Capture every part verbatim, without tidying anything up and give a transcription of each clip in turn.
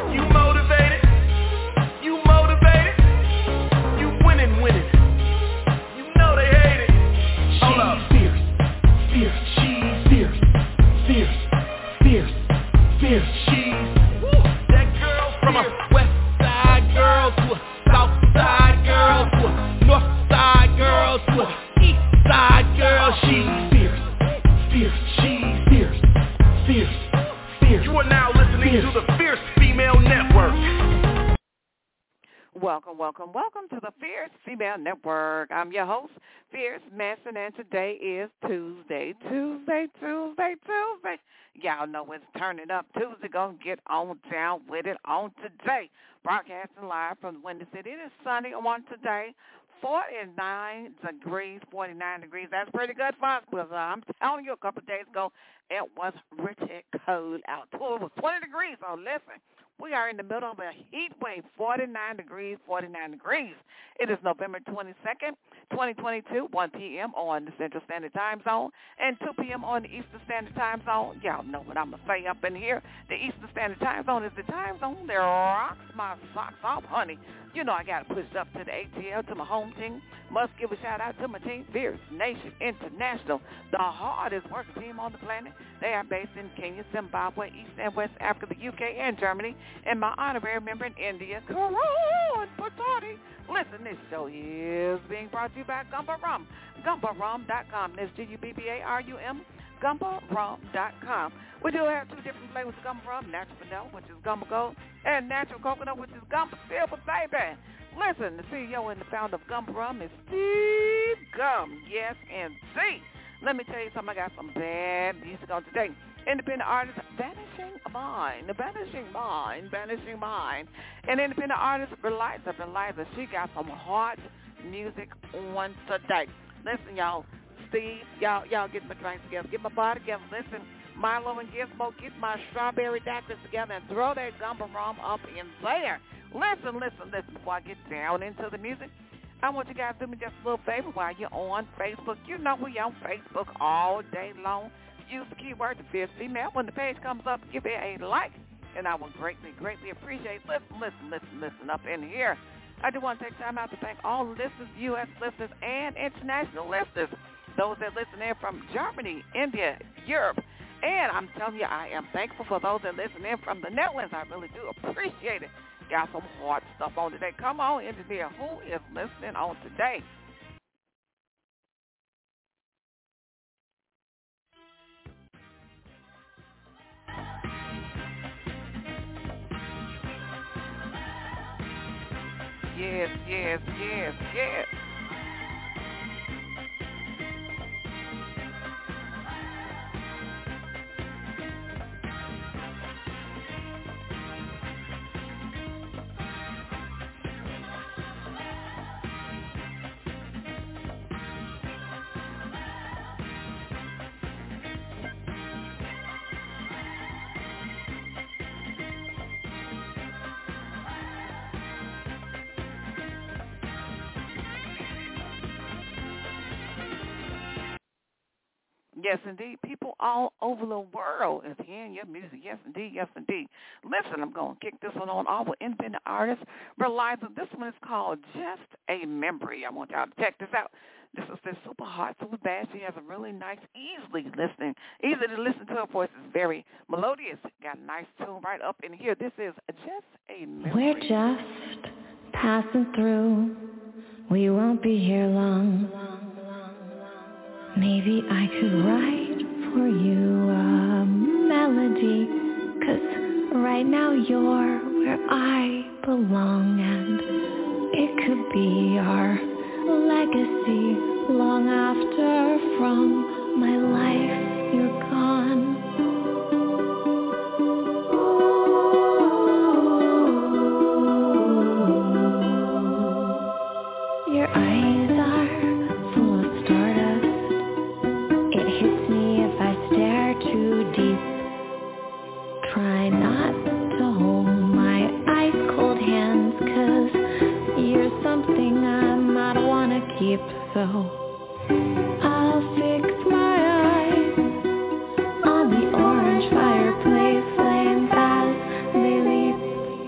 You motivated? You motivated? You winning, winning. You know they hate it. Hold up. Fierce, fierce, she's fierce, fierce, fierce, fierce, she's woo. That girl from a west side girl to a south side girl to a north side girl to a east side girl. She's fierce, fierce, she's fierce, fierce, fierce. You are now listening fierce. To the Fierce Female Network. Welcome, welcome, welcome to the Fierce Female Network. I'm your host, Fierce Manson, and today is Tuesday, Tuesday, Tuesday, Tuesday. Y'all know it's turning up Tuesday. Gonna get on down with it on today. Broadcasting live from the Windy City. It is sunny on today. forty-nine degrees, forty-nine degrees. That's pretty good for us because uh, I'm telling you a couple of days ago, it was pretty cold out. It was twenty degrees, so listen. We are in the middle of a heat wave, forty-nine degrees, forty-nine degrees. It is November twenty-second, twenty twenty-two, one p.m. on the Central Standard Time Zone and two p.m. on the Eastern Standard Time Zone. Y'all know what I'm going to say up in here. The Eastern Standard Time Zone is the time zone that rocks my socks off, honey. You know I got to push it up to the A T L, to my home team. Must give a shout-out to my team, Fierce Nation International, the hardest working team on the planet. They are based in Kenya, Zimbabwe, East and West Africa, the U K, and Germany. And my honorary member in India, Karan Patani. Listen, this show is being brought to you by Gumba Rum, gumba rum dot com. That's G U B B A R U M, gumba rum dot com. We do have two different flavors of Gumba Rum, natural vanilla, which is Gumba Gold, and natural coconut, which is Gumba Silver, baby. Listen, the C E O and the founder of Gumba Rum is Steve Gum. Yes, indeed. Let me tell you something. I got some bad music on today. Independent artist, Vanishing Mind, Vanishing Mind, Vanishing Mind. And independent artist, Reliza, Reliza. She got some hot music on today. Listen, y'all. Steve, y'all, y'all get my drinks together. Get my body together. Listen, Milo and Gizmo, get my strawberry daiquiris together and throw that Gumba Rum up in there. Listen, listen, listen. Before I get down into the music, I want you guys to do me just a little favor while you're on Facebook. You know we on Facebook all day long. Use the keyword the Fierce Female. When the page comes up, give it a like, and I will greatly, greatly appreciate. Listen, listen, listen, listen up in here. I do want to take time out to thank all the listeners, U S listeners, and international listeners. Those that listen in from Germany, India, Europe. And I'm telling you, I am thankful for those that listen in from the Netherlands. I really do appreciate it. Got some hard stuff on today. Come on, engineer. Who is listening on today? Yes, yes, yes, yes. Yes, indeed. People all over the world is hearing your music. Yes, indeed. Yes, indeed. Listen, I'm going to kick this one on off with independent artist Reliza. This one is called Just a Memory. I want y'all to check this out. This is this super hot, super bad. She has a really nice, easily listening, easy to listen to. Her voice is very melodious. Got a nice tune right up in here. This is Just a Memory. We're just passing through. We won't be here long. Maybe I could write for you a melody, 'cause right now you're where I belong, and it could be our legacy long after from my life you're gone. Your eyes are full of stardust. It hits me if I stare too deep. Try not to hold my ice cold hands, 'cause you're something I might wanna keep. So I'll fix my eyes on the orange fireplace flames as they leap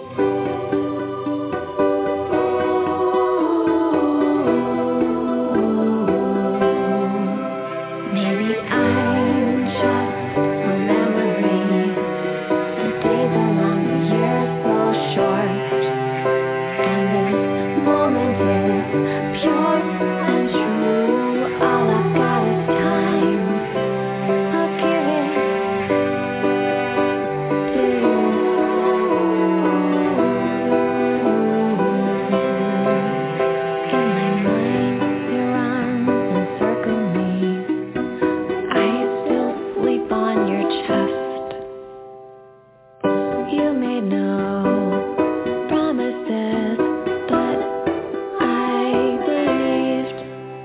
promises, but I believed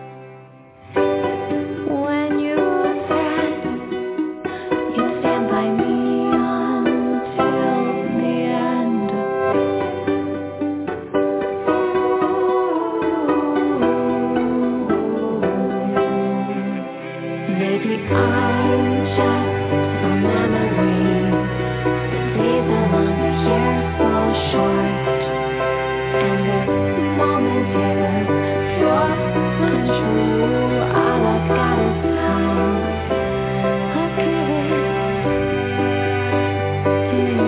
when you said you'd stand by me until the end. Maybe I'm just a memory. Days are long, the years fall short, and this moment is pure untrue. All I've got is time. I'll give it to you.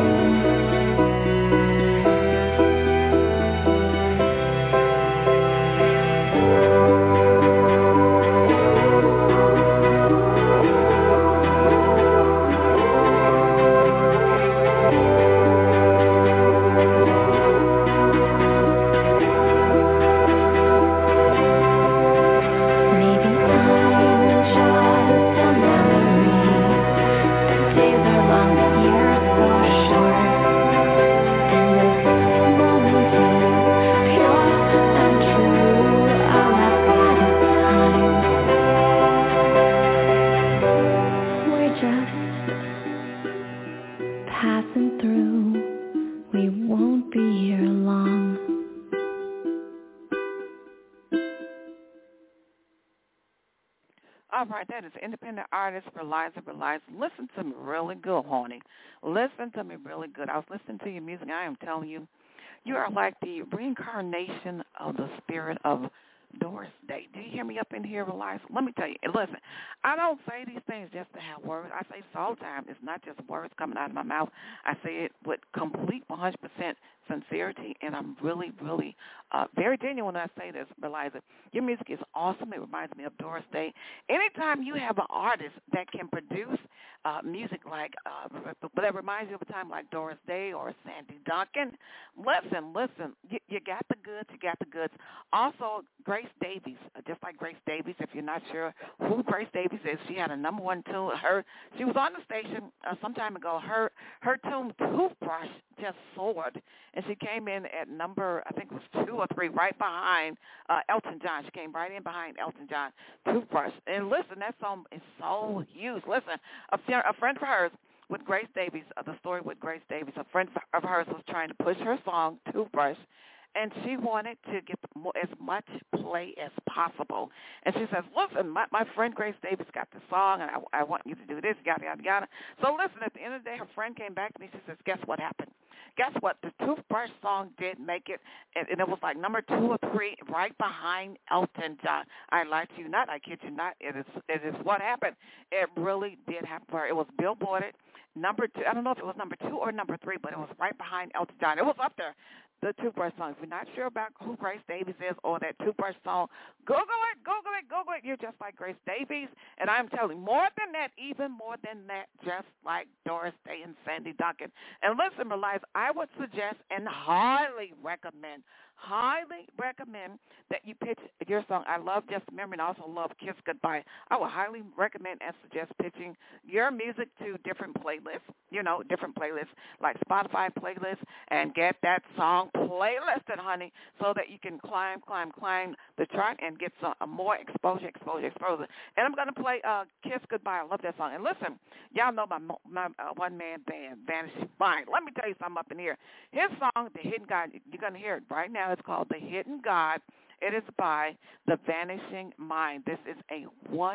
Maybe I'm just a memory. The days are long, the years fall short, and this moment is pure and true. All I've got is time. We're just passing through. We won't be here long. All right, that is independent artist Reliza Reliza. Listen to me really good, honey. Listen to me really good. I was listening to your music. I am telling you, you are like the reincarnation of the spirit of Doris Day. Do you hear me up in here, Reliza? Let me tell you. And listen, I don't say these things just to have words. I say this all the time. It's not just words coming out of my mouth. I say it with complete one hundred percent sincerity, and I'm really, really uh, very genuine when I say this, Reliza. Your music is awesome. It reminds me of Doris Day. Anytime you have an artist that can produce uh, music like, uh, that reminds you of a time like Doris Day or Sandy Duncan, listen, listen, you, you got the goods, you got the goods. Also, Grace Davies, uh, just like Grace Davies, if you're not sure who Grace Davies is, she had a number one tune. Her, she was on the station uh, some time ago. Her, her tune, Toothbrush, just soared. And she came in at number, I think it was two or three, right behind uh, Elton John. She came right in behind Elton John, Toothbrush. And listen, that song is so huge. Listen, a, a friend of hers with Grace Davies, uh, the story with Grace Davies, a friend of hers was trying to push her song, Toothbrush, and she wanted to get more, as much play as possible. And she says, listen, my, my friend Grace Davis got the song, and I, I want you to do this, yada, yada, yada. So listen, at the end of the day, her friend came back to me. She says, guess what happened? Guess what? The Toothbrush song did make it, and, and it was like number two or three right behind Elton John. I lie to you not. I kid you not. It is, it is what happened. It really did happen for her. It was billboarded. Number two, I don't know if it was number two or number three, but it was right behind Elton John. It was up there, the Toothbrush song. If you're not sure about who Grace Davies is or that Toothbrush song, Google it, Google it, Google it. You're just like Grace Davies. And I'm telling you, more than that, even more than that, just like Doris Day and Sandy Duncan. And listen, Reliza, I would suggest and highly recommend, highly recommend that you pitch your song. I love Just a Memory and I also love Kiss Goodbye. I would highly recommend and suggest pitching your music to different playlists, you know, different playlists like Spotify playlists, and get that song playlisted, honey, so that you can climb, climb, climb the chart and get some uh, more exposure, exposure, exposure. And I'm going to play uh, Kiss Goodbye. I love that song. And listen, y'all know my, my uh, one-man band, Vanishing Mind. Let me tell you something up in here. His song, The Hidden God, you're going to hear it right now. It's called The Hidden God. It is by The Vanishing Mind. This is a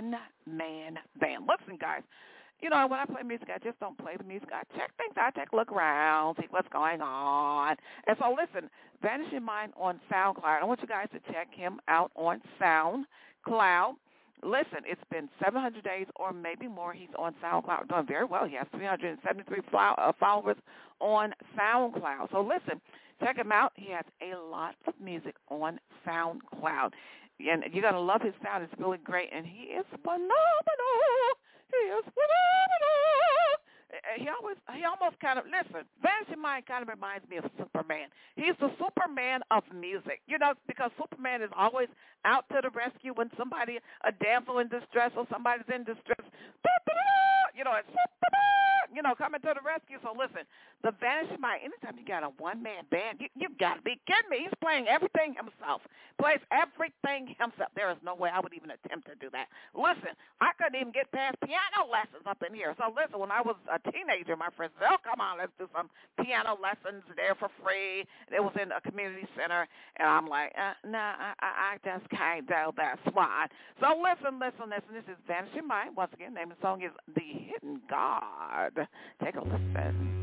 one-man band. Listen, guys. You know, when I play music, I just don't play the music. I check things out, take a look around, see what's going on. And so, listen, Vanishing Mind on SoundCloud. I want you guys to check him out on SoundCloud. Listen, it's been seven hundred days or maybe more. He's on SoundCloud, doing very well. He has three hundred seventy-three followers on SoundCloud. So, listen, check him out. He has a lot of music on SoundCloud. And you're going to love his sound. It's really great. And he is phenomenal. He is phenomenal. He always, he almost kind of, listen, Vanishing Mind kind of reminds me of Superman. He's the Superman of music, you know, because Superman is always out to the rescue when somebody, a damsel in distress or somebody's in distress. You know, it's Superman. you know, coming to the rescue. So listen, the Vanishing Mind, anytime you got a one-man band, you, you got to be kidding me. He's playing everything himself, plays everything himself. There is no way I would even attempt to do that. Listen, I couldn't even get past piano lessons up in here. So listen, when I was a teenager, my friends said, oh, come on, let's do some piano lessons there for free. It was in a community center, and I'm like, uh, no, nah, I, I just can't do that swat. So listen, listen, listen. This is Vanishing Mind. Once again, the name of the song is The Hidden God. Take a listen.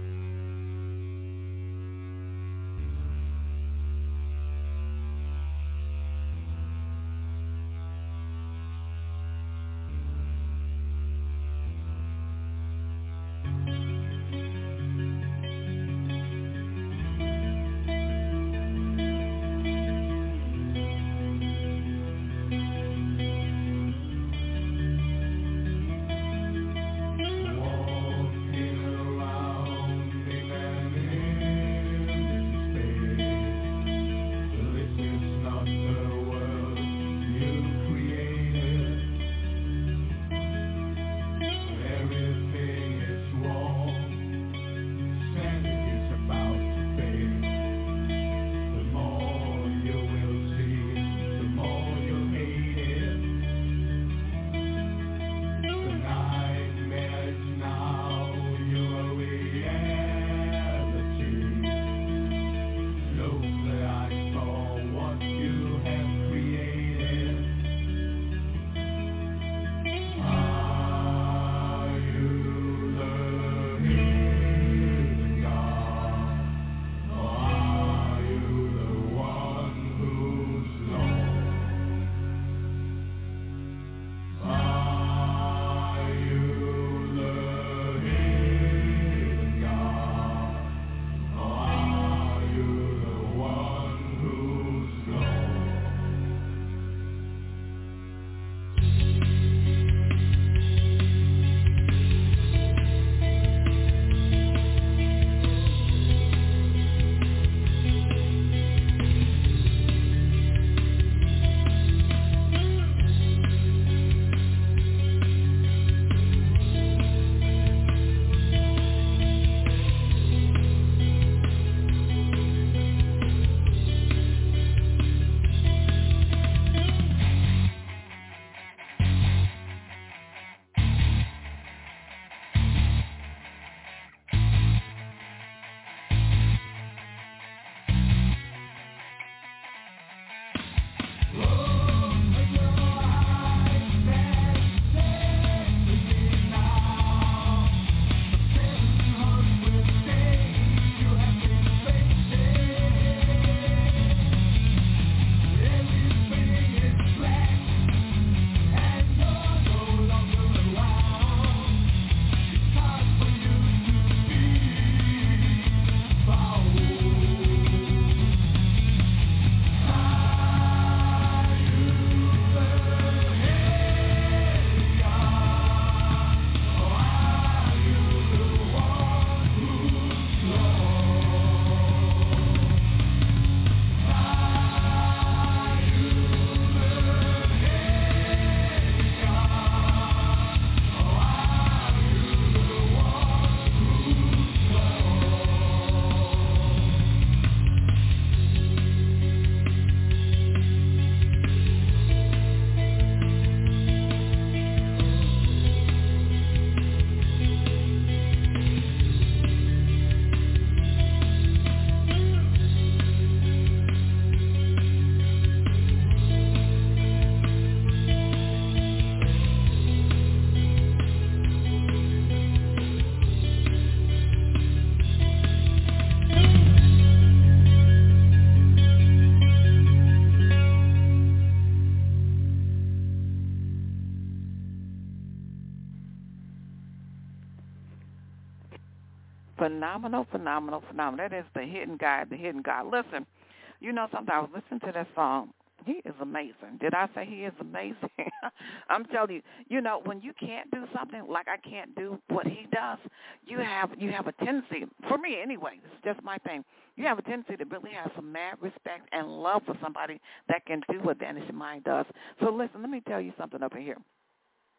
Phenomenal, phenomenal, phenomenal. That is The Hidden God, The Hidden God. Listen, you know something, I was listening to that song. He is amazing. Did I say he is amazing? I'm telling you, you know, when you can't do something like I can't do what he does, you have you have a tendency, for me anyway, this is just my thing, you have a tendency to really have some mad respect and love for somebody that can do what Vanishing Mind does. So listen, let me tell you something over here.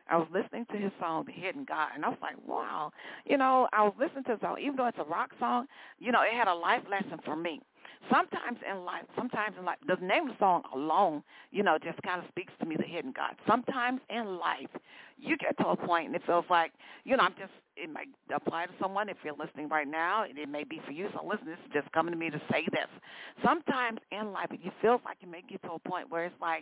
I was listening to his song, The Hidden God, and I was like, wow. You know, I was listening to the song, even though it's a rock song, you know, it had a life lesson for me. Sometimes in life, sometimes in life, the name of the song alone, you know, just kind of speaks to me, The Hidden God. Sometimes in life, you get to a point and it feels like, you know, I'm just, it might apply to someone if you're listening right now, and it may be for you. So listen, this is just coming to me to say this. Sometimes in life, it feels like you may get to a point where it's like,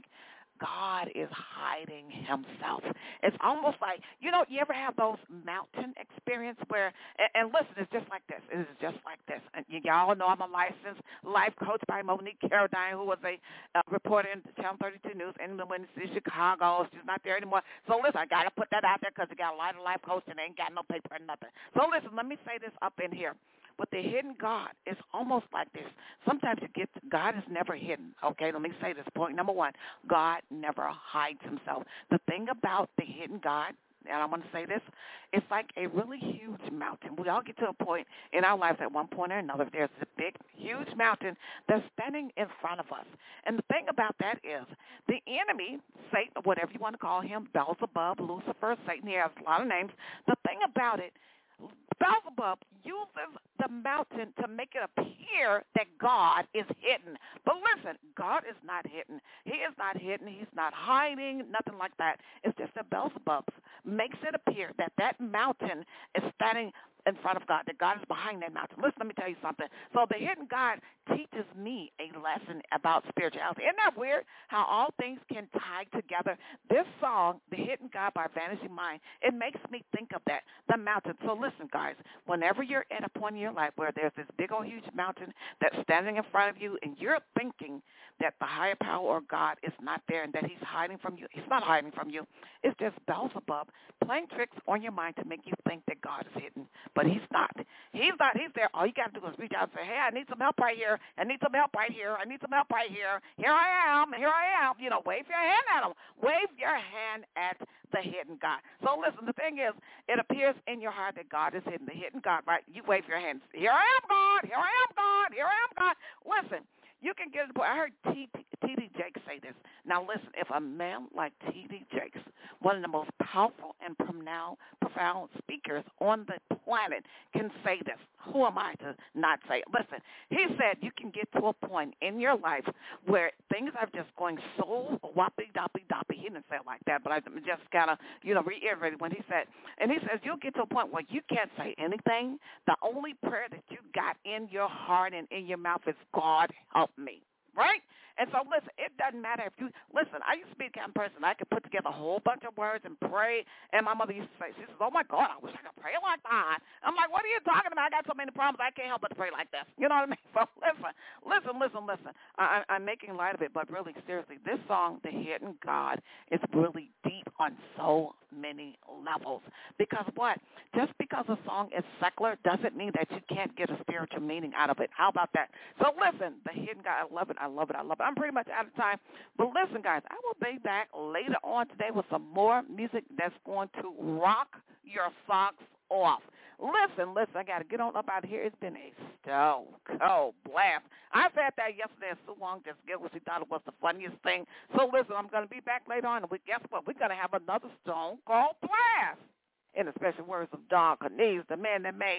God is hiding himself. It's almost like, you know, you ever have those mountain experience where, and, and listen, it's just like this. It is just like this. And you, y'all know I'm a licensed life coach by Monique Carradine, who was a uh, reporter in Channel thirty-two News in the in Chicago. She's not there anymore. So listen, I got to put that out there because you got a lot of life coach and they ain't got no paper or nothing. So listen, let me say this up in here. But the hidden God is almost like this. Sometimes you get, God is never hidden. Okay, let me say this. Point number one, God never hides himself. The thing about the hidden God, and I want to say this, it's like a really huge mountain. We all get to a point in our lives at one point or another. There's a big, huge mountain that's standing in front of us. And the thing about that is the enemy, Satan, whatever you want to call him, Beelzebub, Lucifer, Satan, he has a lot of names. The thing about it, Beelzebub uses the mountain to make it appear that God is hidden. But listen, God is not hidden. He is not hidden. He's not hiding, nothing like that. It's just that Beelzebub makes it appear that that mountain is standing in front of God, that God is behind that mountain. Listen, let me tell you something. So the hidden God teaches me a lesson about spirituality. Isn't that weird how all things can tie together? This song, The Hidden God by Vanishing Mind, it makes me think of that, the mountain. So listen, guys, whenever you're at a point in your life where there's this big old huge mountain that's standing in front of you and you're thinking that the higher power or God is not there and that he's hiding from you, he's not hiding from you. It's just Beelzebub playing tricks on your mind to make you think that God is hidden. But he's not. He's not. He's there. All you got to do is reach out and say, hey, I need some help right here. I need some help right here. I need some help right here. Here I am. Here I am. You know, wave your hand at him. Wave your hand at the hidden God. So listen, the thing is, it appears in your heart that God is hidden. The hidden God, right? You wave your hands. Here I am, God. Here I am, God. Here I am, God. Listen. You can get it. I heard T D Jakes say this. Now, listen, if a man like T D Jakes, one of the most powerful and profound speakers on the planet, can say this, who am I to not say it? Listen, he said you can get to a point in your life where things are just going so whoppy-doppy-doppy. He didn't say it like that, but I just kind of, you know, reiterated when he said, and he says you'll get to a point where you can't say anything. The only prayer that you got in your heart and in your mouth is, God, help me, right? And so, listen, it doesn't matter if you, listen, I used to be the kind of person I could put together a whole bunch of words and pray, and my mother used to say, she says, oh, my God, I wish I could pray like that. I'm like, what are you talking about? I got so many problems, I can't help but to pray like this. You know what I mean? So, listen, listen, listen, listen. I, I'm making light of it, but really, seriously, this song, The Hidden God, is really deep on so many levels. Because what? Just because a song is secular doesn't mean that you can't get a spiritual meaning out of it. How about that? So, listen, The Hidden God, I love it, I love it, I love it. I'm pretty much out of time. But listen, guys, I will be back later on today with some more music that's going to rock your socks off. Listen, listen, I got to get on up out of here. It's been a stone cold blast. I said that yesterday, and Sue Wong just giggled. She thought it was the funniest thing. So listen, I'm going to be back later on, and we, guess what? We're going to have another stone cold blast. In the special words of Don Cornelius, the man that made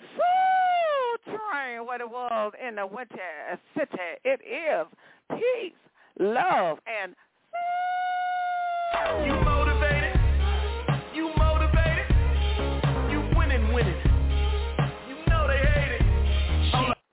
Soul Train what it was in the winter city. It is peace, love, and you motivated, you motivated, you winning, winning. You know they hate it. Hold up.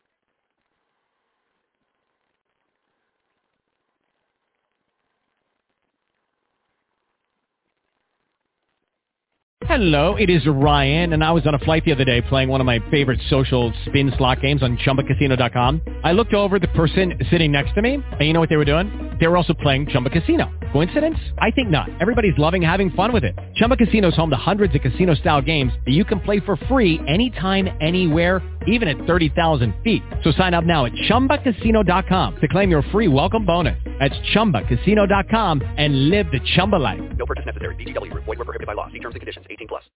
Hello, it is Ryan, and I was on a flight the other day playing one of my favorite social spin slot games on Chumba Casino dot com. I looked over at the person sitting next to me, and you know what they were doing? They were also playing Chumba Casino. Coincidence? I think not. Everybody's loving having fun with it. Chumba Casino is home to hundreds of casino-style games that you can play for free anytime, anywhere, even at thirty thousand feet. So sign up now at Chumba Casino dot com to claim your free welcome bonus. That's Chumba Casino dot com and live the Chumba life. No purchase necessary. V G W. Void where prohibited by law. See terms and conditions. eighteen plus.